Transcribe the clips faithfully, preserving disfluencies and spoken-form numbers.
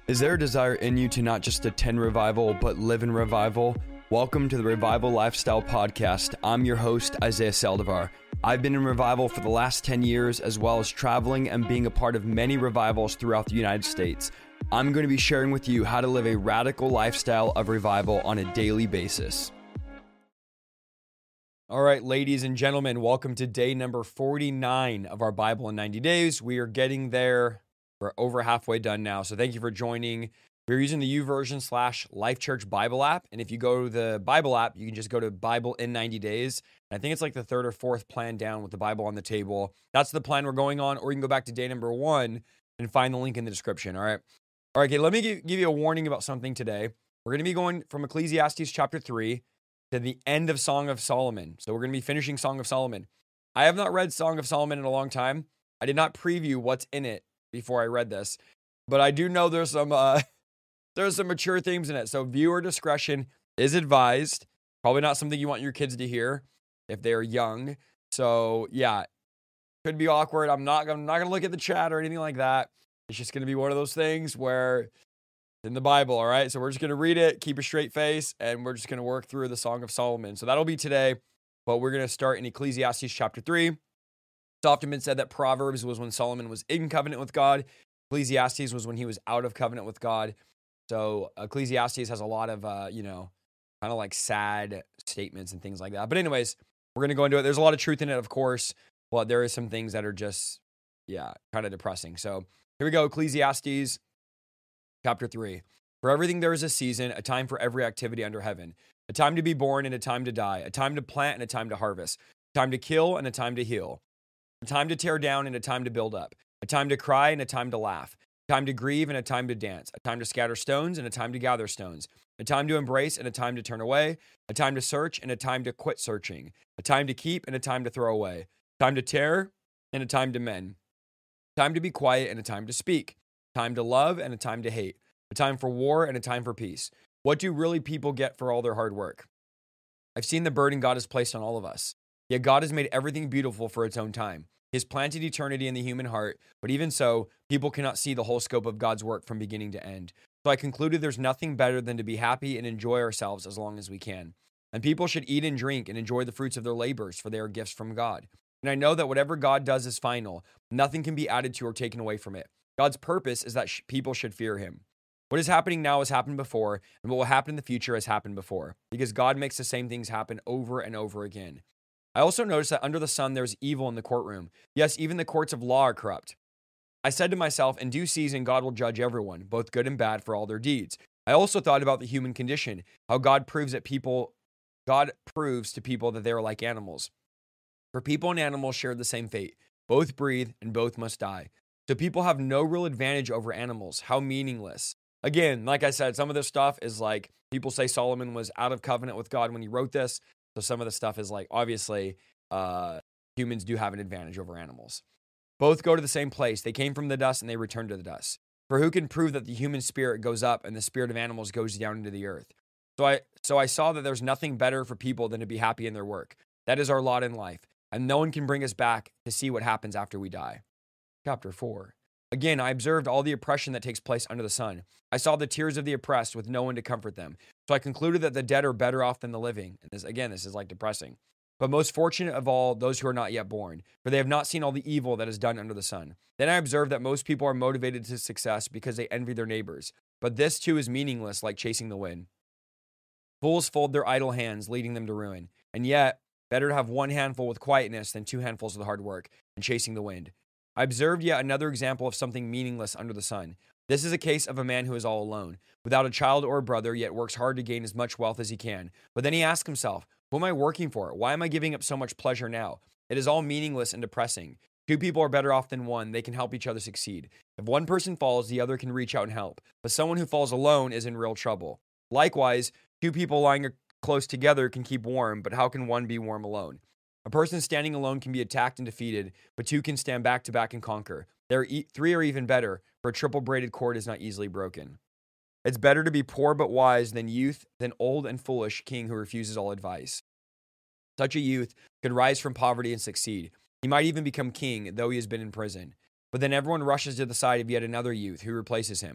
Is there a desire in you to not just attend revival, but live in revival? Welcome to the Revival Lifestyle Podcast. I'm your host, Isaiah Saldivar. I've been in revival for the last ten years, as well as traveling and being a part of many revivals throughout the United States. I'm going to be sharing with you how to live a radical lifestyle of revival on a daily basis. All right, ladies and gentlemen, welcome to day number forty-nine of our Bible in ninety days. We are getting there. We're over halfway done now, so thank you for joining. We're using the YouVersion slash Life Church Bible app, and if you go to the Bible app, you can just go to Bible in ninety days. And I think it's like the third or fourth plan down with the Bible on the table. That's the plan we're going on, or you can go back to day number one and find the link in the description, all right? All right, okay, let me give, give you a warning about something today. We're going to be going from Ecclesiastes chapter three to the end of Song of Solomon. So we're going to be finishing Song of Solomon. I have not read Song of Solomon in a long time. I did not preview what's in it before I read this, but I do know there's some uh, there's some mature themes in it. So viewer discretion is advised. Probably not something you want your kids to hear if they're young. So yeah, could be awkward. I'm not I'm not gonna look at the chat or anything like that. It's just gonna be one of those things where it's in the Bible. All right, so we're just gonna read it, keep a straight face, and we're just gonna work through the Song of Solomon. So that'll be today, but we're gonna start in Ecclesiastes chapter three. It's often been said that Proverbs was when Solomon was in covenant with God. Ecclesiastes was when he was out of covenant with God. So Ecclesiastes has a lot of, uh, you know, kind of like sad statements and things like that. But anyways, we're going to go into it. There's a lot of truth in it, of course, but there is some things that are just, yeah, kind of depressing. So here we go. Ecclesiastes chapter three. For everything there is a season, a time for every activity under heaven, a time to be born and a time to die, a time to plant and a time to harvest, a time to kill and a time to heal, a time to tear down and a time to build up, a time to cry and a time to laugh, a time to grieve and a time to dance, a time to scatter stones and a time to gather stones, a time to embrace and a time to turn away, a time to search and a time to quit searching, a time to keep and a time to throw away, a time to tear and a time to mend, a time to be quiet and a time to speak, a time to love and a time to hate, a time for war and a time for peace. What do really people get for all their hard work? I've seen the burden God has placed on all of us. Yet God has made everything beautiful for its own time. He has planted eternity in the human heart, but even so, people cannot see the whole scope of God's work from beginning to end. So I concluded there's nothing better than to be happy and enjoy ourselves as long as we can. And people should eat and drink and enjoy the fruits of their labors, for they are gifts from God. And I know that whatever God does is final. Nothing can be added to or taken away from it. God's purpose is that sh- people should fear him. What is happening now has happened before, and what will happen in the future has happened before, because God makes the same things happen over and over again. I also noticed that under the sun there's evil in the courtroom. Yes, even the courts of law are corrupt. I said to myself, in due season God will judge everyone, both good and bad, for all their deeds. I also thought about the human condition, how God proves that people, God proves to people that they are like animals. For people and animals share the same fate. Both breathe and both must die. So people have no real advantage over animals. How meaningless. Again, like I said, some of this stuff is like, people say Solomon was out of covenant with God when he wrote this. So some of the stuff is like, obviously, uh, humans do have an advantage over animals. Both go to the same place. They came from the dust and they return to the dust. For who can prove that the human spirit goes up and the spirit of animals goes down into the earth? So I, so I saw that there's nothing better for people than to be happy in their work. That is our lot in life. And no one can bring us back to see what happens after we die. Chapter four. Again, I observed all the oppression that takes place under the sun. I saw the tears of the oppressed with no one to comfort them. So I concluded that the dead are better off than the living. And this, again, this is like depressing. But most fortunate of all, those who are not yet born, for they have not seen all the evil that is done under the sun. Then I observed that most people are motivated to success because they envy their neighbors. But this too is meaningless, like chasing the wind. Fools fold their idle hands, leading them to ruin. And yet, better to have one handful with quietness than two handfuls with hard work and chasing the wind. I observed yet another example of something meaningless under the sun. This is a case of a man who is all alone, without a child or a brother, yet works hard to gain as much wealth as he can. But then he asks himself, who am I working for? Why am I giving up so much pleasure now? It is all meaningless and depressing. Two people are better off than one. They can help each other succeed. If one person falls, the other can reach out and help. But someone who falls alone is in real trouble. Likewise, two people lying close together can keep warm, but how can one be warm alone? A person standing alone can be attacked and defeated, but two can stand back to back and conquer. There are e- three are even better, for a triple braided cord is not easily broken. It's better to be poor but wise than youth, than old and foolish king who refuses all advice. Such a youth could rise from poverty and succeed. He might even become king, though he has been in prison. But then everyone rushes to the side of yet another youth who replaces him.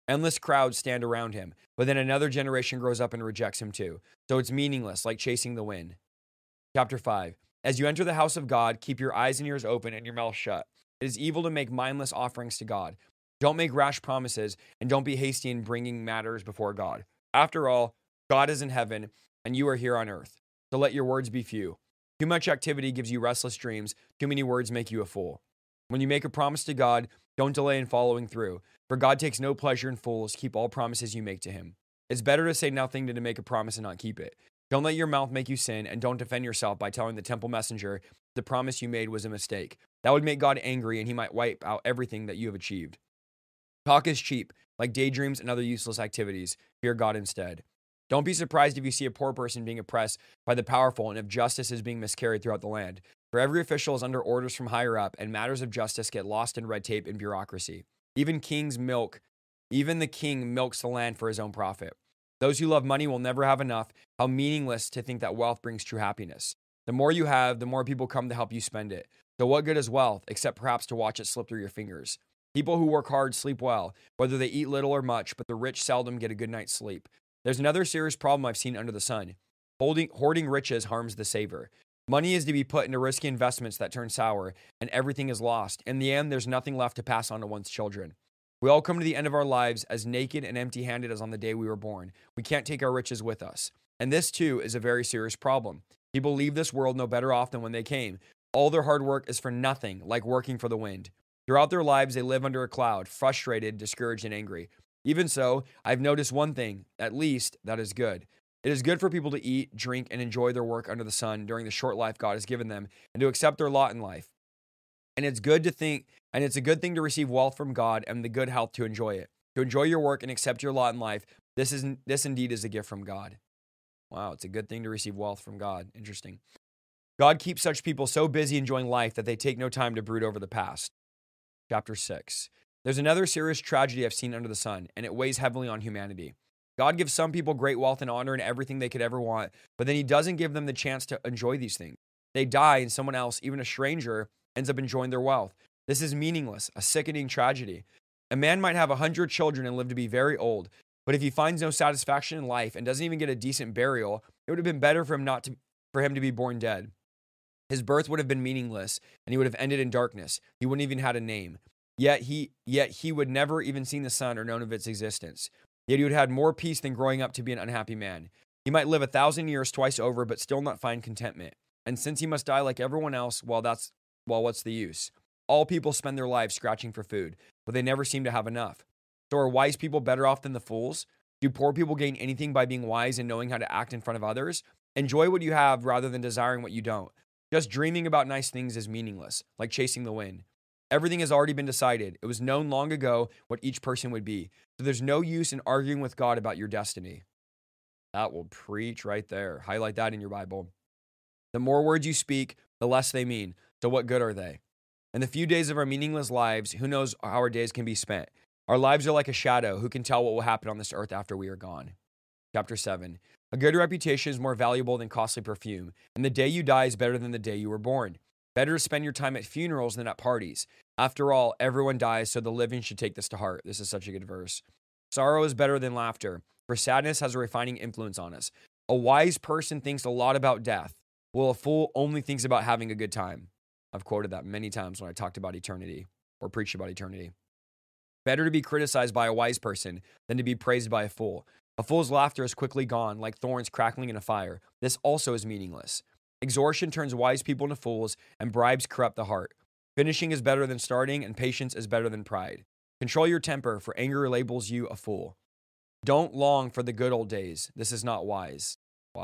Endless crowds stand around him, but then another generation grows up and rejects him too. So it's meaningless, like chasing the wind. Chapter five. As you enter the house of God, keep your eyes and ears open and your mouth shut. It is evil to make mindless offerings to God. Don't make rash promises, and don't be hasty in bringing matters before God. After all, God is in heaven, and you are here on earth. So let your words be few. Too much activity gives you restless dreams. Too many words make you a fool. When you make a promise to God, don't delay in following through. For God takes no pleasure in fools. Keep all promises you make to him. It's better to say nothing than to make a promise and not keep it. Don't let your mouth make you sin, and don't defend yourself by telling the temple messenger the promise you made was a mistake. That would make God angry, and he might wipe out everything that you have achieved. Talk is cheap, like daydreams and other useless activities. Fear God instead. Don't be surprised if you see a poor person being oppressed by the powerful and if justice is being miscarried throughout the land. For every official is under orders from higher up, and matters of justice get lost in red tape and bureaucracy. Even kings milk, even the king milks the land for his own profit. Those who love money will never have enough. How meaningless to think that wealth brings true happiness. The more you have, the more people come to help you spend it. So what good is wealth, except perhaps to watch it slip through your fingers? People who work hard sleep well, whether they eat little or much, but the rich seldom get a good night's sleep. There's another serious problem I've seen under the sun. Holding, hoarding riches harms the saver. Money is to be put into risky investments that turn sour, and everything is lost. In the end, there's nothing left to pass on to one's children. We all come to the end of our lives as naked and empty-handed as on the day we were born. We can't take our riches with us. And this, too, is a very serious problem. People leave this world no better off than when they came. All their hard work is for nothing, like working for the wind. Throughout their lives, they live under a cloud, frustrated, discouraged, and angry. Even so, I've noticed one thing, at least, that is good. It is good for people to eat, drink, and enjoy their work under the sun during the short life God has given them, and to accept their lot in life. And it's good to think, and it's a good thing to receive wealth from God and the good health to enjoy it. To enjoy your work and accept your lot in life, this is this indeed is a gift from God. Wow, it's a good thing to receive wealth from God. Interesting. God keeps such people so busy enjoying life that they take no time to brood over the past. Chapter six. There's another serious tragedy I've seen under the sun, and it weighs heavily on humanity. God gives some people great wealth and honor and everything they could ever want, but then he doesn't give them the chance to enjoy these things. They die, and someone else, even a stranger, ends up enjoying their wealth. This is meaningless, a sickening tragedy. A man might have a hundred children and live to be very old, but if he finds no satisfaction in life and doesn't even get a decent burial, it would have been better for him not to, for him to be born dead. His birth would have been meaningless, and he would have ended in darkness. He wouldn't even had a name. Yet he, yet he would never even seen the sun or known of its existence. Yet he would have had more peace than growing up to be an unhappy man. He might live a thousand years twice over, but still not find contentment. And since he must die like everyone else, well, that's, well, what's the use? All people spend their lives scratching for food, but they never seem to have enough. So are wise people better off than the fools? Do poor people gain anything by being wise and knowing how to act in front of others? Enjoy what you have rather than desiring what you don't. Just dreaming about nice things is meaningless, like chasing the wind. Everything has already been decided. It was known long ago what each person would be. So there's no use in arguing with God about your destiny. That will preach right there. Highlight that in your Bible. The more words you speak, the less they mean. So what good are they? In the few days of our meaningless lives, who knows how our days can be spent? Our lives are like a shadow. Who can tell what will happen on this earth after we are gone? Chapter seven. A good reputation is more valuable than costly perfume, and the day you die is better than the day you were born. Better to spend your time at funerals than at parties. After all, everyone dies, so the living should take this to heart. This is such a good verse. Sorrow is better than laughter, for sadness has a refining influence on us. A wise person thinks a lot about death, while a fool only thinks about having a good time. I've quoted that many times when I talked about eternity or preached about eternity. Better to be criticized by a wise person than to be praised by a fool. A fool's laughter is quickly gone, like thorns crackling in a fire. This also is meaningless. Extortion turns wise people into fools, and bribes corrupt the heart. Finishing is better than starting, and patience is better than pride. Control your temper, for anger labels you a fool. Don't long for the good old days. This is not wise.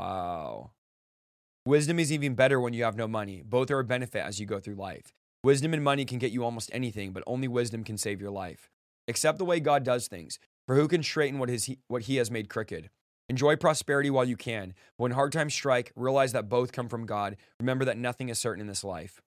Wow. Wisdom is even better when you have no money. Both are a benefit as you go through life. Wisdom and money can get you almost anything, but only wisdom can save your life. Accept the way God does things, for who can straighten what, his, what he has made crooked? Enjoy prosperity while you can. But when hard times strike, realize that both come from God. Remember that nothing is certain in this life.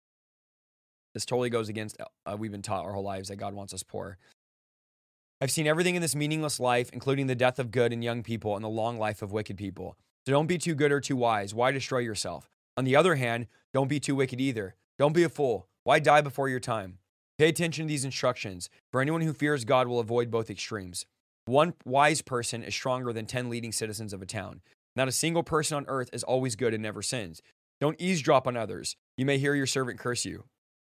This totally goes against, uh, we've been taught our whole lives that God wants us poor. I've seen everything in this meaningless life, including the death of good and young people and the long life of wicked people. So don't be too good or too wise. Why destroy yourself? On the other hand, don't be too wicked either. Don't be a fool. Why die before your time? Pay attention to these instructions, for anyone who fears God will avoid both extremes. One wise person is stronger than ten leading citizens of a town. Not a single person on earth is always good and never sins. Don't eavesdrop on others. You may hear your servant curse you.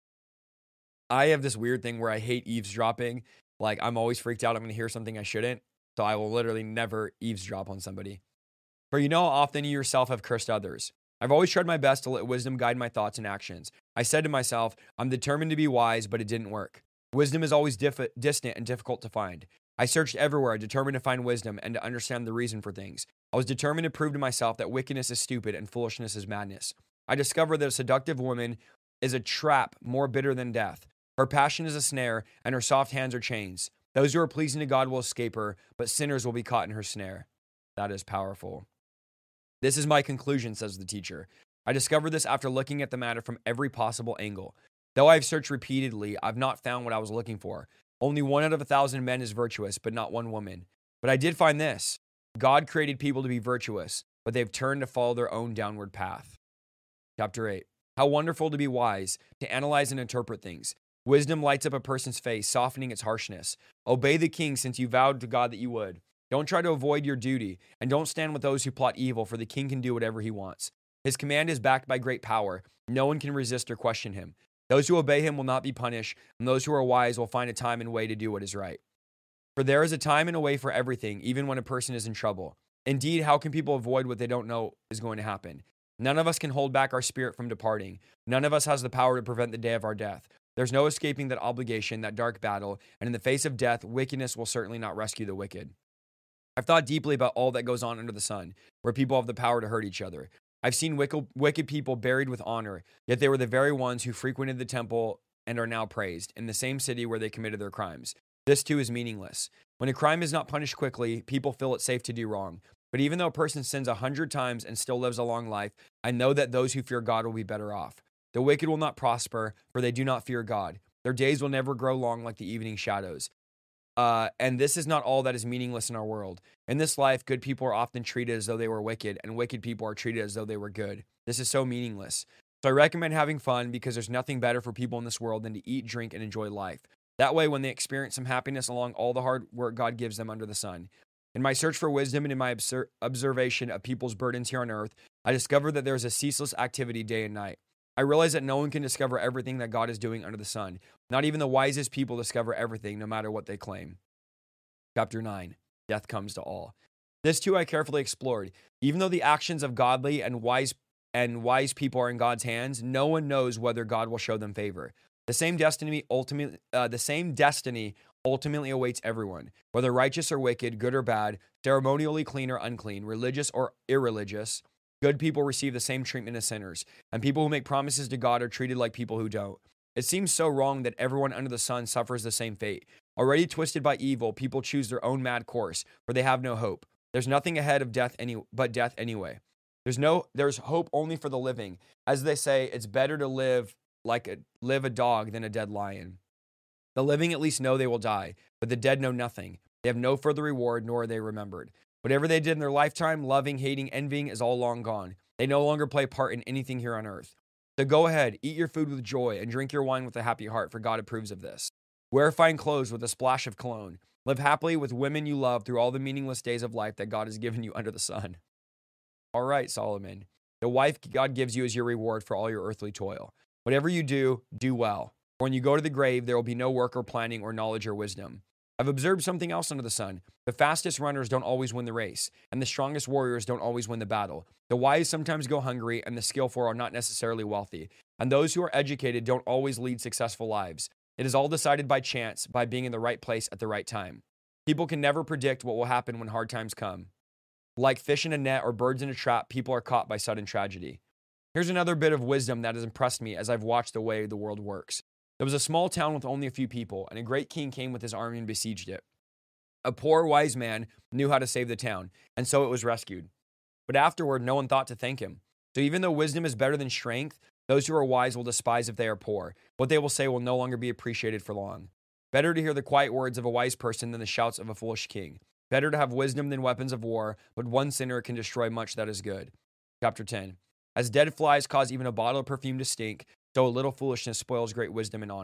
I have this weird thing where I hate eavesdropping. Like, I'm always freaked out I'm going to hear something I shouldn't. So I will literally never eavesdrop on somebody. For you know how often you yourself have cursed others. I've always tried my best to let wisdom guide my thoughts and actions. I said to myself, I'm determined to be wise, but it didn't work. Wisdom is always diff- distant and difficult to find. I searched everywhere, determined to find wisdom and to understand the reason for things. I was determined to prove to myself that wickedness is stupid and foolishness is madness. I discovered that a seductive woman is a trap more bitter than death. Her passion is a snare, and her soft hands are chains. Those who are pleasing to God will escape her, but sinners will be caught in her snare. That is powerful. This is my conclusion, says the teacher. I discovered this after looking at the matter from every possible angle. Though I've searched repeatedly, I've not found what I was looking for. Only one out of a thousand men is virtuous, but not one woman. But I did find this. God created people to be virtuous, but they've turned to follow their own downward path. Chapter eight. How wonderful to be wise, to analyze and interpret things. Wisdom lights up a person's face, softening its harshness. Obey the king since you vowed to God that you would. Don't try to avoid your duty, and don't stand with those who plot evil, for the king can do whatever he wants. His command is backed by great power. No one can resist or question him. Those who obey him will not be punished, and those who are wise will find a time and way to do what is right. For there is a time and a way for everything, even when a person is in trouble. Indeed, how can people avoid what they don't know is going to happen? None of us can hold back our spirit from departing. None of us has the power to prevent the day of our death. There's no escaping that obligation, that dark battle, and in the face of death, wickedness will certainly not rescue the wicked. I've thought deeply about all that goes on under the sun, where people have the power to hurt each other. I've seen wicked, wicked people buried with honor, yet they were the very ones who frequented the temple and are now praised, in the same city where they committed their crimes. This too is meaningless. When a crime is not punished quickly, people feel it safe to do wrong. But even though a person sins a hundred times and still lives a long life, I know that those who fear God will be better off. The wicked will not prosper, for they do not fear God. Their days will never grow long like the evening shadows. Uh, and this is not all that is meaningless in our world. In this life, good people are often treated as though they were wicked, and wicked people are treated as though they were good. This is so meaningless. So I recommend having fun because there's nothing better for people in this world than to eat, drink, and enjoy life. That way, when they experience some happiness along all the hard work God gives them under the sun. In my search for wisdom and in my obser- observation of people's burdens here on earth, I discovered that there is a ceaseless activity day and night. I realize that no one can discover everything that God is doing under the sun. Not even the wisest people discover everything, no matter what they claim. Chapter nine. Death comes to all. This too I carefully explored. Even though the actions of godly and wise and wise people are in God's hands, no one knows whether God will show them favor. The same destiny ultimately, uh, the same destiny ultimately awaits everyone, whether righteous or wicked, good or bad, ceremonially clean or unclean, religious or irreligious. Good people receive the same treatment as sinners, and people who make promises to God are treated like people who don't. It seems so wrong that everyone under the sun suffers the same fate. Already twisted by evil, people choose their own mad course, for they have no hope. There's nothing ahead of death any but death anyway. There's no there's hope only for the living. As they say, it's better to live like a live a dog than a dead lion. The living at least know they will die, but the dead know nothing. They have no further reward, nor are they remembered. Whatever they did in their lifetime, loving, hating, envying, is all long gone. They no longer play a part in anything here on earth. So go ahead, eat your food with joy, and drink your wine with a happy heart, for God approves of this. Wear fine clothes with a splash of cologne. Live happily with women you love through all the meaningless days of life that God has given you under the sun. All right, Solomon. The wife God gives you is your reward for all your earthly toil. Whatever you do, do well. For when you go to the grave, there will be no work or planning or knowledge or wisdom. I've observed something else under the sun. The fastest runners don't always win the race, and the strongest warriors don't always win the battle. The wise sometimes go hungry, and the skillful are not necessarily wealthy. And those who are educated don't always lead successful lives. It is all decided by chance, by being in the right place at the right time. People can never predict what will happen when hard times come. Like fish in a net or birds in a trap, people are caught by sudden tragedy. Here's another bit of wisdom that has impressed me as I've watched the way the world works. There was a small town with only a few people, and a great king came with his army and besieged it. A poor, wise man knew how to save the town, and so it was rescued. But afterward, no one thought to thank him. So even though wisdom is better than strength, those who are wise will despise if they are poor. What they will say will no longer be appreciated for long. Better to hear the quiet words of a wise person than the shouts of a foolish king. Better to have wisdom than weapons of war, but one sinner can destroy much that is good. Chapter ten. As dead flies cause even a bottle of perfume to stink, so a little foolishness spoils great wisdom and honor.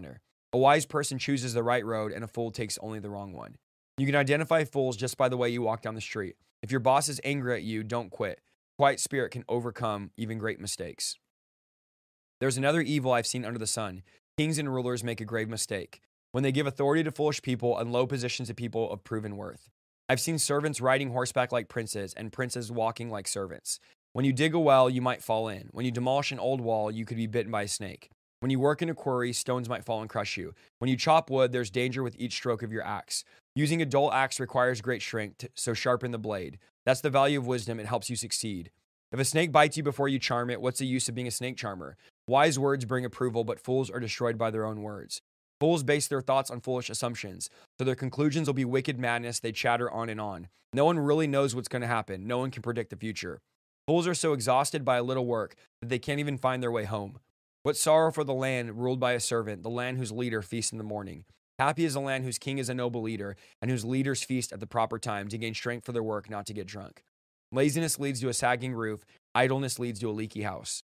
A wise person chooses the right road, and a fool takes only the wrong one. You can identify fools just by the way you walk down the street. If your boss is angry at you, don't quit. Quiet spirit can overcome even great mistakes. There's another evil I've seen under the sun. Kings and rulers make a grave mistake when they give authority to foolish people and low positions to people of proven worth. I've seen servants riding horseback like princes and princes walking like servants. When you dig a well, you might fall in. When you demolish an old wall, you could be bitten by a snake. When you work in a quarry, stones might fall and crush you. When you chop wood, there's danger with each stroke of your axe. Using a dull axe requires great strength, so sharpen the blade. That's the value of wisdom. It helps you succeed. If a snake bites you before you charm it, what's the use of being a snake charmer? Wise words bring approval, but fools are destroyed by their own words. Fools base their thoughts on foolish assumptions, so their conclusions will be wicked madness. They chatter on and on. No one really knows what's going to happen. No one can predict the future. Fools are so exhausted by a little work that they can't even find their way home. What sorrow for the land ruled by a servant, the land whose leader feasts in the morning. Happy is the land whose king is a noble leader, and whose leaders feast at the proper time to gain strength for their work, not to get drunk. Laziness leads to a sagging roof. Idleness leads to a leaky house.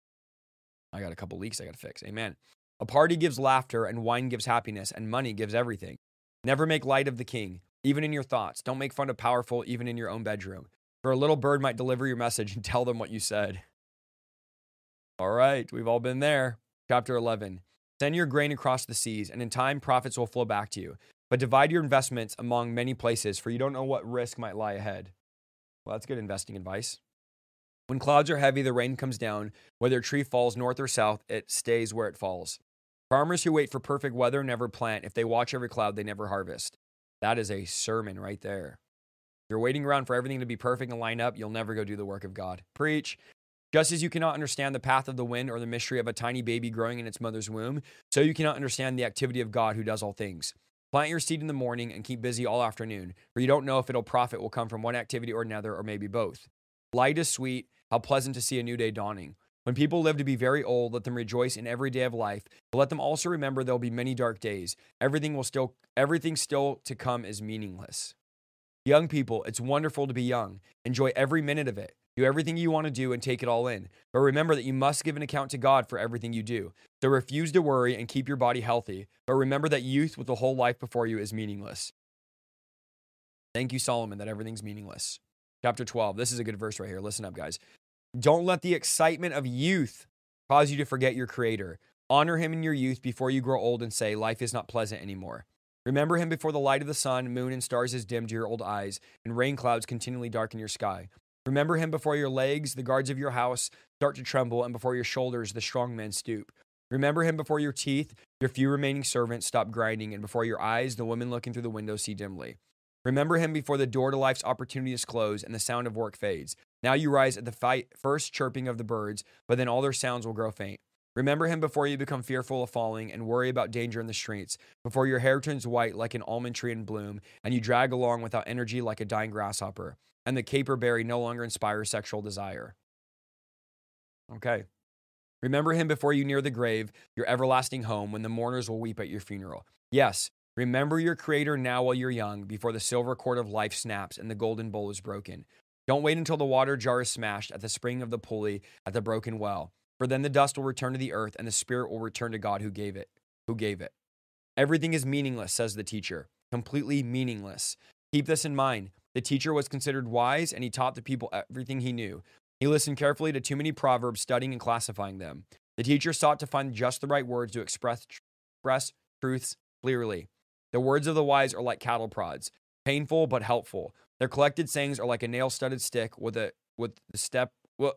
I got a couple leaks I got to fix. Amen. A party gives laughter, and wine gives happiness, and money gives everything. Never make light of the king, even in your thoughts. Don't make fun of powerful, even in your own bedroom. For a little bird might deliver your message and tell them what you said. All right, we've all been there. Chapter eleven. Send your grain across the seas, and in time profits will flow back to you. But divide your investments among many places, for you don't know what risk might lie ahead. Well, that's good investing advice. When clouds are heavy, the rain comes down. Whether a tree falls north or south, it stays where it falls. Farmers who wait for perfect weather never plant. If they watch every cloud, they never harvest. That is a sermon right there. If you're waiting around for everything to be perfect and line up, you'll never go do the work of God. Preach. Just as you cannot understand the path of the wind or the mystery of a tiny baby growing in its mother's womb, so you cannot understand the activity of God who does all things. Plant your seed in the morning and keep busy all afternoon, for you don't know if it'll profit will come from one activity or another, or maybe both. Light is sweet. How pleasant to see a new day dawning. When people live to be very old, let them rejoice in every day of life, but let them also remember there'll be many dark days. Everything will still, everything still to come is meaningless. Young people, it's wonderful to be young. Enjoy every minute of it. Do everything you want to do and take it all in. But remember that you must give an account to God for everything you do. So refuse to worry and keep your body healthy. But remember that youth with a whole life before you is meaningless. Thank you, Solomon, that everything's meaningless. Chapter twelve. This is a good verse right here. Listen up, guys. Don't let the excitement of youth cause you to forget your Creator. Honor Him in your youth before you grow old and say, life is not pleasant anymore. Remember Him before the light of the sun, moon, and stars is dim to your old eyes, and rain clouds continually darken your sky. Remember Him before your legs, the guards of your house, start to tremble, and before your shoulders, the strong men stoop. Remember Him before your teeth, your few remaining servants stop grinding, and before your eyes, the women looking through the window see dimly. Remember Him before the door to life's opportunities close and the sound of work fades. Now you rise at the fight, first chirping of the birds, but then all their sounds will grow faint. Remember Him before you become fearful of falling and worry about danger in the streets, before your hair turns white like an almond tree in bloom, and you drag along without energy like a dying grasshopper, and the caper berry no longer inspires sexual desire. Okay. Remember Him before you near the grave, your everlasting home, when the mourners will weep at your funeral. Yes, remember your Creator now while you're young, before the silver cord of life snaps and the golden bowl is broken. Don't wait until the water jar is smashed at the spring of the pulley at the broken well, for then the dust will return to the earth and the spirit will return to God who gave it. Who gave it. Everything is meaningless, says the teacher. Completely meaningless. Keep this in mind. The teacher was considered wise, and he taught the people everything he knew. He listened carefully to too many proverbs, studying and classifying them. The teacher sought to find just the right words to express, express truths clearly. The words of the wise are like cattle prods, painful but helpful. Their collected sayings are like a nail-studded stick with a with the step with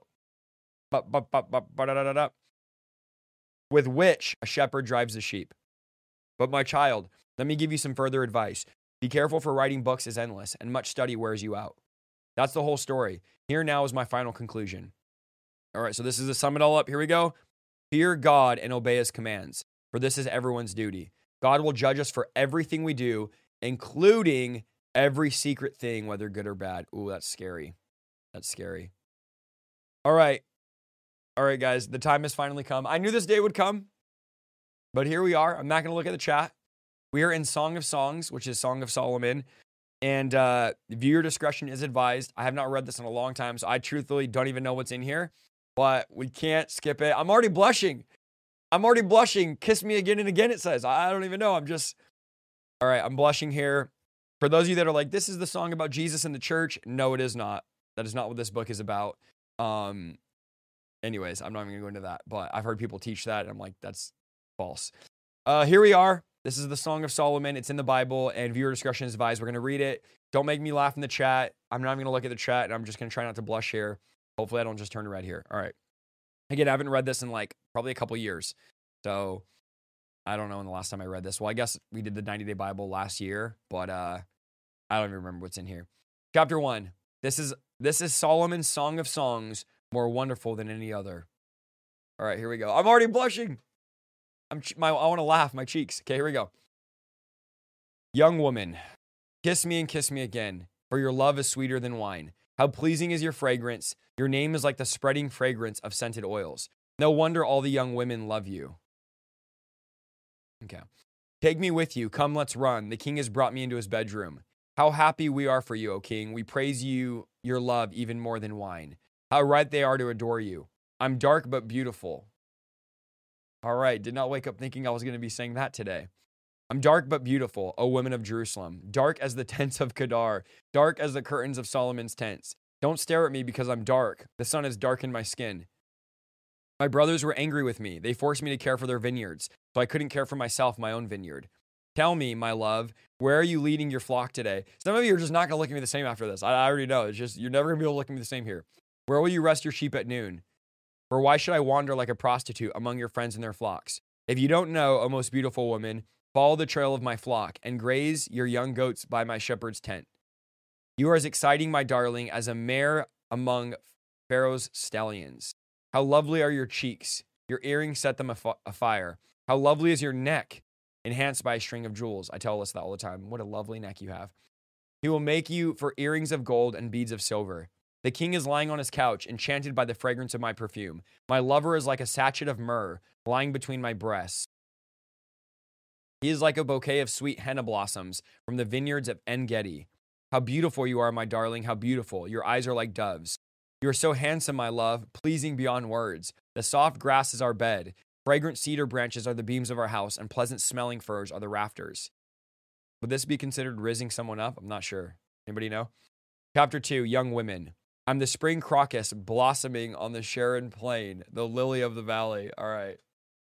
which a shepherd drives the sheep. But my child, let me give you some further advice. Be careful, for writing books is endless, and much study wears you out. That's the whole story. Here now is my final conclusion. All right, so this is to sum it all up. Here we go. Fear God and obey His commands, for this is everyone's duty. God will judge us for everything we do, including every secret thing, whether good or bad. Ooh, that's scary. That's scary. All right. All right, guys, the time has finally come. I knew this day would come, but here we are. I'm not going to look at the chat. We are in Song of Songs, which is Song of Solomon, and uh, viewer discretion is advised. I have not read this in a long time, so I truthfully don't even know what's in here, but we can't skip it. I'm already blushing. I'm already blushing. Kiss me again and again, it says. I don't even know. I'm just, all right, I'm blushing here. For those of you that are like, this is the song about Jesus and the church. No, it is not. That is not what this book is about. Um, anyways, I'm not even gonna go into that, but I've heard people teach that, and I'm like, that's false. Uh, here we are. This is the Song of Solomon. It's in the Bible, and viewer discretion is advised. We're gonna read it. Don't make me laugh in the chat. I'm not even gonna look at the chat, and I'm just gonna try not to blush here. Hopefully, I don't just turn red here. All right. Again, I haven't read this in like probably a couple years, so I don't know when the last time I read this. Well, I guess we did the ninety day Bible last year, but uh, I don't even remember what's in here. Chapter one. This is this is Solomon's Song of Songs, more wonderful than any other. All right, here we go. I'm already blushing. I'm my I want to laugh. My cheeks. Okay, here we go. Young woman, kiss me and kiss me again, for your love is sweeter than wine. How pleasing is your fragrance. Your name is like the spreading fragrance of scented oils. No wonder all the young women love you. Okay. Take me with you. Come, let's run. The king has brought me into his bedroom. How happy we are for you, O king. We praise you, your love, even more than wine. How right they are to adore you. I'm dark but beautiful. All right. Did not wake up thinking I was going to be saying that today. I'm dark but beautiful, O women of Jerusalem. Dark as the tents of Kedar. Dark as the curtains of Solomon's tents. Don't stare at me because I'm dark. The sun has darkened my skin. My brothers were angry with me. They forced me to care for their vineyards, so I couldn't care for myself, my own vineyard. Tell me, my love, where are you leading your flock today? Some of you are just not going to look at me the same after this. I, I already know. It's just, you're never going to be able to look at me the same here. Where will you rest your sheep at noon? For why should I wander like a prostitute among your friends and their flocks? If you don't know, O most beautiful woman, follow the trail of my flock and graze your young goats by my shepherd's tent. You are as exciting, my darling, as a mare among Pharaoh's stallions. How lovely are your cheeks. Your earrings set them af- afire. How lovely is your neck, enhanced by a string of jewels. I tell us that all the time. What a lovely neck you have. He will make you for earrings of gold and beads of silver. The king is lying on his couch, enchanted by the fragrance of my perfume. My lover is like a sachet of myrrh lying between my breasts. He is like a bouquet of sweet henna blossoms from the vineyards of En-Gedi. How beautiful you are, my darling, how beautiful. Your eyes are like doves. You are so handsome, my love, pleasing beyond words. The soft grass is our bed. Fragrant cedar branches are the beams of our house, and pleasant smelling firs are the rafters. Would this be considered rizzing someone up? I'm not sure. Anybody know? Chapter two, Young Women. I'm the spring crocus blossoming on the Sharon plain, the lily of the valley. All right.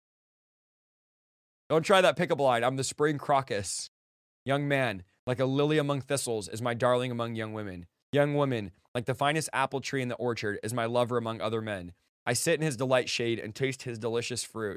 Don't try that pickup line. I'm the spring crocus. Young man, like a lily among thistles, is my darling among young women. Young woman, like the finest apple tree in the orchard, is my lover among other men. I sit in his delight shade and taste his delicious fruit.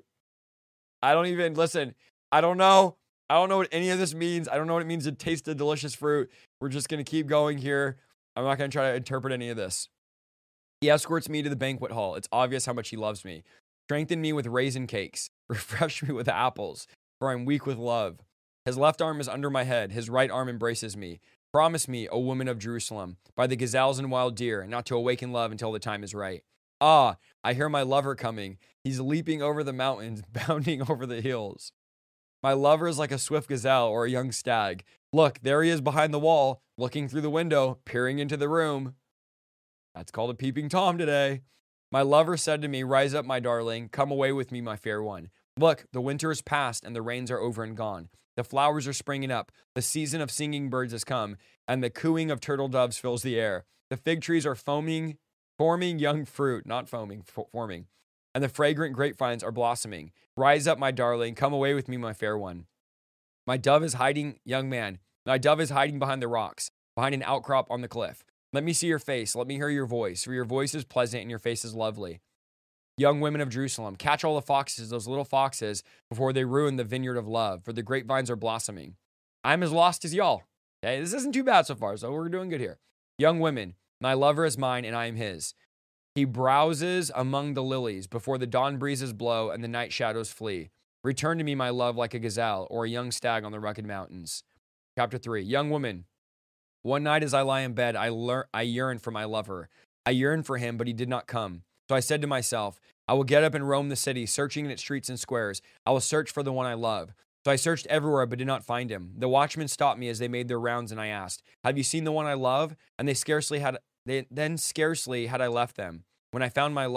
I don't even, listen, I don't know. I don't know what any of this means. I don't know what it means to taste the delicious fruit. We're just going to keep going here. I'm not going to try to interpret any of this. He escorts me to the banquet hall. It's obvious how much he loves me. Strengthen me with raisin cakes. Refresh me with apples, for I'm weak with love. His left arm is under my head. His right arm embraces me. Promise me, O woman of Jerusalem, by the gazelles and wild deer, not to awaken love until the time is right. Ah, I hear my lover coming. He's leaping over the mountains, bounding over the hills. My lover is like a swift gazelle or a young stag. Look, there he is behind the wall, looking through the window, peering into the room. That's called a peeping Tom today. My lover said to me, rise up, my darling. Come away with me, my fair one. Look, the winter is past and the rains are over and gone. The flowers are springing up. The season of singing birds has come, and the cooing of turtle doves fills the air. The fig trees are foaming, forming young fruit, not foaming, f- forming. And the fragrant grapevines are blossoming. Rise up, my darling. Come away with me, my fair one. My dove is hiding, young man. My dove is hiding behind the rocks, behind an outcrop on the cliff. Let me see your face. Let me hear your voice, for your voice is pleasant and your face is lovely. Young women of Jerusalem, catch all the foxes, those little foxes, before they ruin the vineyard of love, for the grapevines are blossoming. I'm as lost as y'all. Okay, this isn't too bad so far, so we're doing good here. Young women, my lover is mine and I am his. He browses among the lilies before the dawn breezes blow and the night shadows flee. Return to me, my love, like a gazelle or a young stag on the rugged mountains. Chapter three, young woman. One night as I lie in bed, I, lear- I yearn for my lover. I yearned for him, but he did not come. So I said to myself, I will get up and roam the city, searching in its streets and squares. I will search for the one I love. So I searched everywhere, but did not find him. The watchmen stopped me as they made their rounds, and I asked, have you seen the one I love? And they scarcely had, they then scarcely had I left them, when I found my love.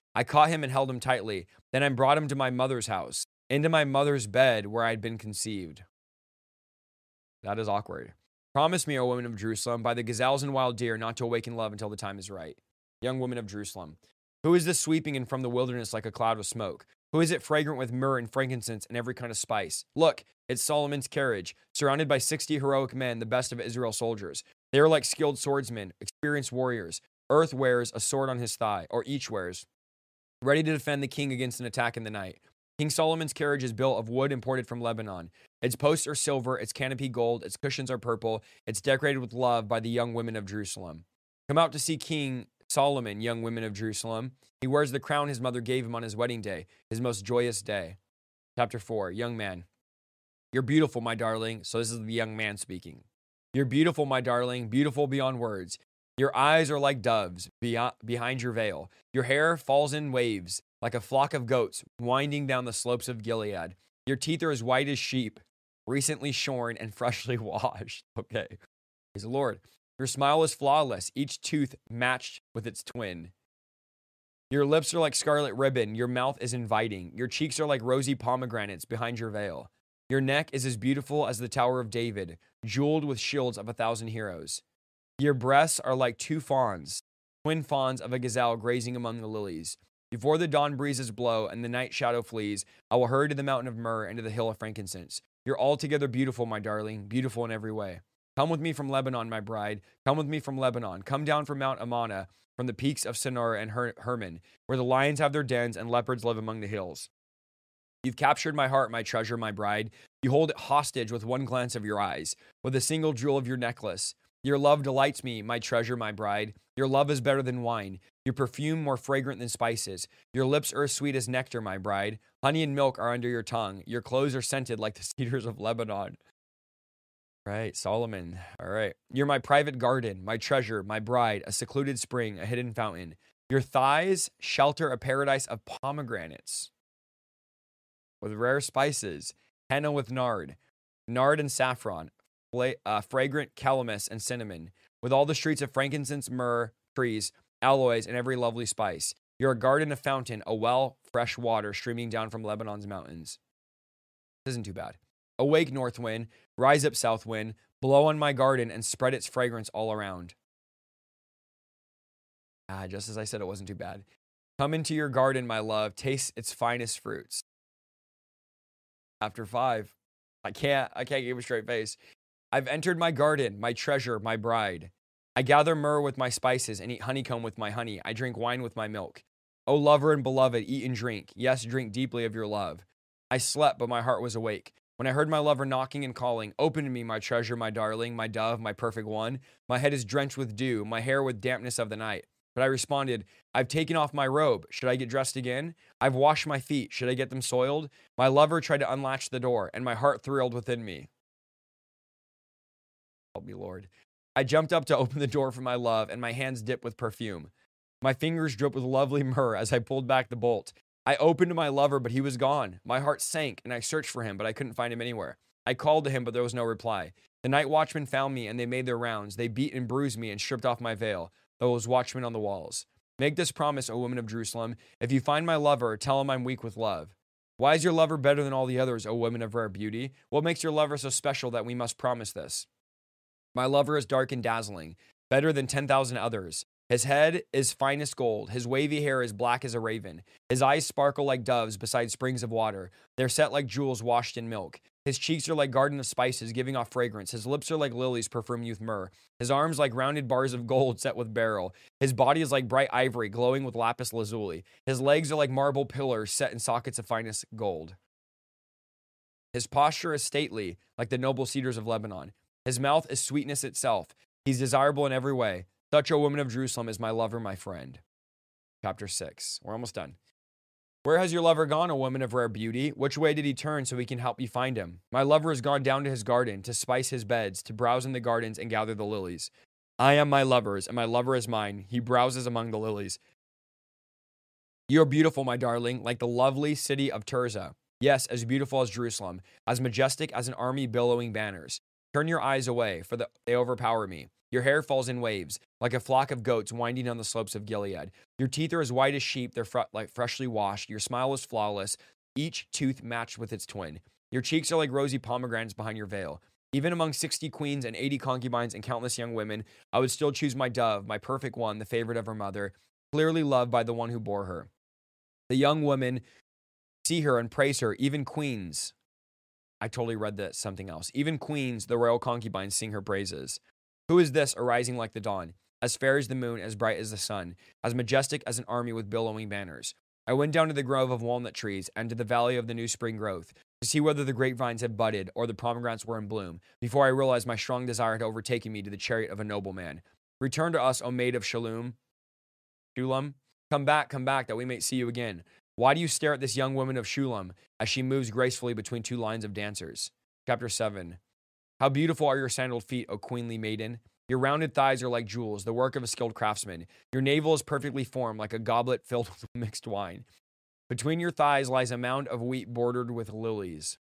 I caught him and held him tightly. Then I brought him to my mother's house, into my mother's bed where I had been conceived. That is awkward. Promise me, O women of Jerusalem, by the gazelles and wild deer, not to awaken love until the time is right. Young women of Jerusalem, who is this sweeping in from the wilderness like a cloud of smoke? Who is it fragrant with myrrh and frankincense and every kind of spice? Look, it's Solomon's carriage, surrounded by sixty heroic men, the best of Israel's soldiers. They are like skilled swordsmen, experienced warriors. Earth wears a sword on his thigh, or each wears, ready to defend the king against an attack in the night. King Solomon's carriage is built of wood imported from Lebanon. Its posts are silver, its canopy gold, its cushions are purple. It's decorated with love by the young women of Jerusalem. Come out to see King Solomon, young women of Jerusalem. He wears the crown his mother gave him on his wedding day, his most joyous day. Chapter four, young man. You're beautiful, my darling. So this is the young man speaking. You're beautiful, my darling, beautiful beyond words. Your eyes are like doves beyond, behind your veil. Your hair falls in waves like a flock of goats winding down the slopes of Gilead. Your teeth are as white as sheep, recently shorn and freshly washed. Okay. Praise the Lord. Your smile is flawless, each tooth matched with its twin. Your lips are like scarlet ribbon. Your mouth is inviting. Your cheeks are like rosy pomegranates behind your veil. Your neck is as beautiful as the Tower of David, jeweled with shields of a thousand heroes. Your breasts are like two fawns, twin fawns of a gazelle grazing among the lilies. Before the dawn breezes blow and the night shadow flees, I will hurry to the mountain of myrrh and to the hill of frankincense. You're altogether beautiful, my darling, beautiful in every way. Come with me from Lebanon, my bride. Come with me from Lebanon. Come down from Mount Amana, from the peaks of Senir and Her- Hermon, where the lions have their dens and leopards live among the hills. You've captured my heart, my treasure, my bride. You hold it hostage with one glance of your eyes, with a single jewel of your necklace. Your love delights me, my treasure, my bride. Your love is better than wine. Your perfume more fragrant than spices. Your lips are as sweet as nectar, my bride. Honey and milk are under your tongue. Your clothes are scented like the cedars of Lebanon. Right, Solomon. All right. You're my private garden, my treasure, my bride, a secluded spring, a hidden fountain. Your thighs shelter a paradise of pomegranates with rare spices, henna with nard, nard and saffron, fla- uh, fragrant calamus and cinnamon, with all the streets of frankincense, myrrh, trees, alloys, and every lovely spice. You're a garden, a fountain, a well, fresh water streaming down from Lebanon's mountains. This isn't too bad. Awake, north wind, rise up, south wind, blow on my garden and spread its fragrance all around. Ah, just as I said, it wasn't too bad. Come into your garden, my love, taste its finest fruits. Chapter five. I can't, I can't give a straight face. I've entered my garden, my treasure, my bride. I gather myrrh with my spices and eat honeycomb with my honey. I drink wine with my milk. O lover and beloved, eat and drink. Yes, drink deeply of your love. I slept, but my heart was awake. When I heard my lover knocking and calling, open to me, my treasure, my darling, my dove, my perfect one. My head is drenched with dew, my hair with dampness of the night. But I responded, I've taken off my robe. Should I get dressed again? I've washed my feet. Should I get them soiled? My lover tried to unlatch the door, and my heart thrilled within me. Help me, Lord. I jumped up to open the door for my love, and my hands dipped with perfume. My fingers dripped with lovely myrrh as I pulled back the bolt. I opened to my lover, but he was gone. My heart sank, and I searched for him, but I couldn't find him anywhere. I called to him, but there was no reply. The night watchmen found me, and they made their rounds. They beat and bruised me and stripped off my veil, those watchmen on the walls. Make this promise, O women of Jerusalem. If you find my lover, tell him I'm weak with love. Why is your lover better than all the others, O women of rare beauty? What makes your lover so special that we must promise this? My lover is dark and dazzling, better than ten thousand others. His head is finest gold. His wavy hair is black as a raven. His eyes sparkle like doves beside springs of water. They're set like jewels washed in milk. His cheeks are like garden of spices, giving off fragrance. His lips are like lilies perfumed with myrrh. His arms like rounded bars of gold set with beryl. His body is like bright ivory, glowing with lapis lazuli. His legs are like marble pillars set in sockets of finest gold. His posture is stately, like the noble cedars of Lebanon. His mouth is sweetness itself. He's desirable in every way. Such a woman of Jerusalem is my lover, my friend. Chapter six. We're almost done. Where has your lover gone, a woman of rare beauty? Which way did he turn so we can help you find him? My lover has gone down to his garden, to spice his beds, to browse in the gardens and gather the lilies. I am my lover's, and my lover is mine. He browses among the lilies. You are beautiful, my darling, like the lovely city of Tirzah. Yes, as beautiful as Jerusalem, as majestic as an army billowing banners. Turn your eyes away, for the, they overpower me. Your hair falls in waves, like a flock of goats winding on the slopes of Gilead. Your teeth are as white as sheep, they're fr- like freshly washed. Your smile is flawless, each tooth matched with its twin. Your cheeks are like rosy pomegranates behind your veil. Even among sixty queens and eighty concubines and countless young women, I would still choose my dove, my perfect one, the favorite of her mother, clearly loved by the one who bore her. The young women see her and praise her, even queens. I totally read that something else. Even queens, the royal concubines, sing her praises. Who is this arising like the dawn, as fair as the moon, as bright as the sun, as majestic as an army with billowing banners? I went down to the grove of walnut trees and to the valley of the new spring growth to see whether the grapevines had budded or the pomegranates were in bloom, before I realized my strong desire had overtaken me to the chariot of a nobleman. Return to us, O maid of Shalom. Shulam, come back, come back, that we may see you again. Why do you stare at this young woman of Shulam as she moves gracefully between two lines of dancers? Chapter seven. How beautiful are your sandaled feet, O queenly maiden. Your rounded thighs are like jewels, the work of a skilled craftsman. Your navel is perfectly formed, like a goblet filled with mixed wine. Between your thighs lies a mound of wheat bordered with lilies.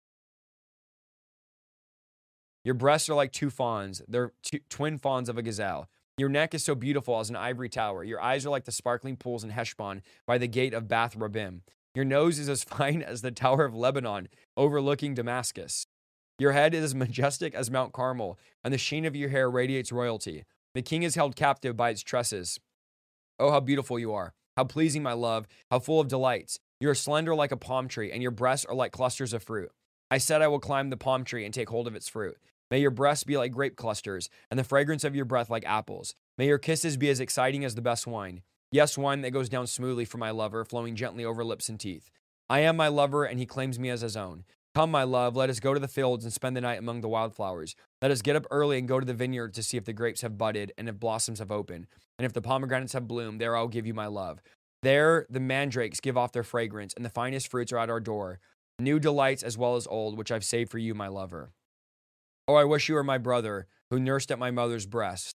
Your breasts are like two fawns. They're two, twin fawns of a gazelle. Your neck is so beautiful as an ivory tower. Your eyes are like the sparkling pools in Heshbon by the gate of Bath Rabbim. Your nose is as fine as the Tower of Lebanon overlooking Damascus. Your head is as majestic as Mount Carmel, and the sheen of your hair radiates royalty. The king is held captive by its tresses. Oh, how beautiful you are. How pleasing, my love, how full of delights. You are slender like a palm tree, and your breasts are like clusters of fruit. I said I will climb the palm tree and take hold of its fruit. May your breasts be like grape clusters, and the fragrance of your breath like apples. May your kisses be as exciting as the best wine. Yes, wine that goes down smoothly for my lover, flowing gently over lips and teeth. I am my lover, and he claims me as his own. Come, my love, let us go to the fields and spend the night among the wildflowers. Let us get up early and go to the vineyard to see if the grapes have budded and if blossoms have opened. And if the pomegranates have bloomed, there I will give you my love. There the mandrakes give off their fragrance, and the finest fruits are at our door. New delights as well as old, which I've saved for you, my lover. Oh, I wish you were my brother, who nursed at my mother's breast.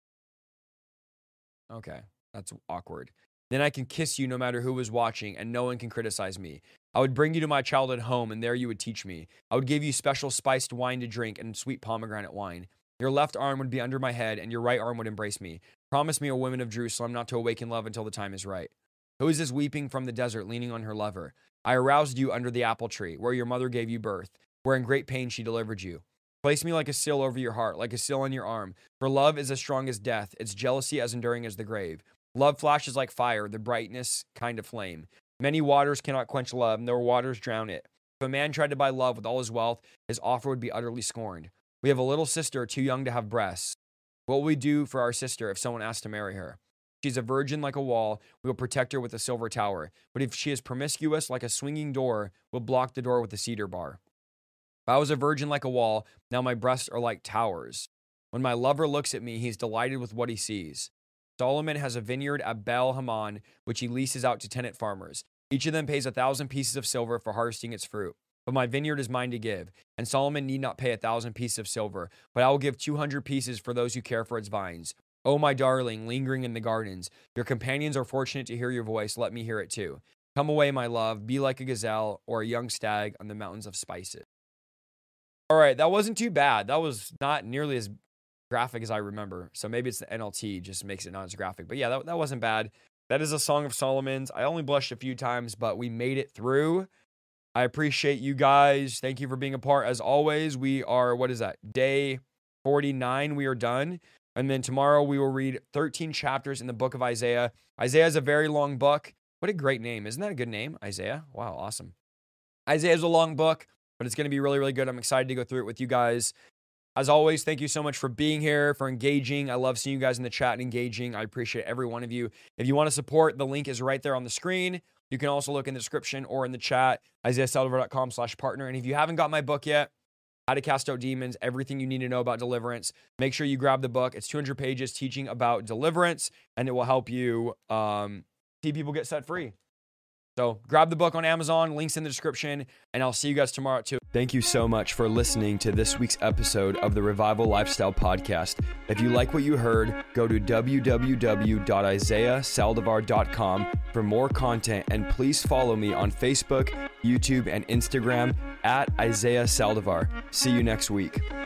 Okay, that's awkward. Then I can kiss you no matter who is watching, and no one can criticize me. I would bring you to my childhood home, and there you would teach me. I would give you special spiced wine to drink and sweet pomegranate wine. Your left arm would be under my head, and your right arm would embrace me. Promise me, O women of Jerusalem, not to awaken love until the time is right. Who is this weeping from the desert, leaning on her lover? I aroused you under the apple tree, where your mother gave you birth, where in great pain she delivered you. Place me like a sill over your heart, like a sill on your arm. For love is as strong as death, its jealousy as enduring as the grave. Love flashes like fire, the brightness kind of flame. Many waters cannot quench love, nor waters drown it. If a man tried to buy love with all his wealth, his offer would be utterly scorned. We have a little sister too young to have breasts. What will we do for our sister if someone asks to marry her? She's a virgin like a wall. We will protect her with a silver tower. But if she is promiscuous like a swinging door, we'll block the door with a cedar bar. If I was a virgin like a wall, now my breasts are like towers. When my lover looks at me, he's delighted with what he sees. Solomon has a vineyard at Baal-Hamon, which he leases out to tenant farmers. Each of them pays a thousand pieces of silver for harvesting its fruit. But my vineyard is mine to give, and Solomon need not pay a thousand pieces of silver, but I will give two hundred pieces for those who care for its vines. Oh, my darling, lingering in the gardens, your companions are fortunate to hear your voice. Let me hear it too. Come away, my love, be like a gazelle or a young stag on the mountains of spices. All right, that wasn't too bad. That was not nearly as graphic as I remember. So maybe it's the N L T just makes it not as graphic. But yeah, that, that wasn't bad. That is a Song of Solomon's. I only blushed a few times, but we made it through. I appreciate you guys. Thank you for being a part. As always, we are, what is that? Day forty-nine, we are done. And then tomorrow we will read thirteen chapters in the book of Isaiah. Isaiah is a very long book. What a great name. Isn't that a good name? Isaiah. Wow, awesome. Isaiah is a long book, but it's going to be really, really good. I'm excited to go through it with you guys. As always, thank you so much for being here, for engaging. I love seeing you guys in the chat and engaging. I appreciate every one of you. If you want to support, the link is right there on the screen. You can also look in the description or in the chat, isaiah saldivar dot com slash partner. And if you haven't got my book yet, How to Cast Out Demons, everything you need to know about deliverance, make sure you grab the book. It's two hundred pages teaching about deliverance, and it will help you um, see people get set free. So grab the book on Amazon, links in the description, and I'll see you guys tomorrow too. Thank you so much for listening to this week's episode of the Revival Lifestyle Podcast. If you like what you heard, go to w w w dot isaiah saldivar dot com for more content, and please follow me on Facebook, YouTube, and Instagram at Isaiah Saldivar. See you next week.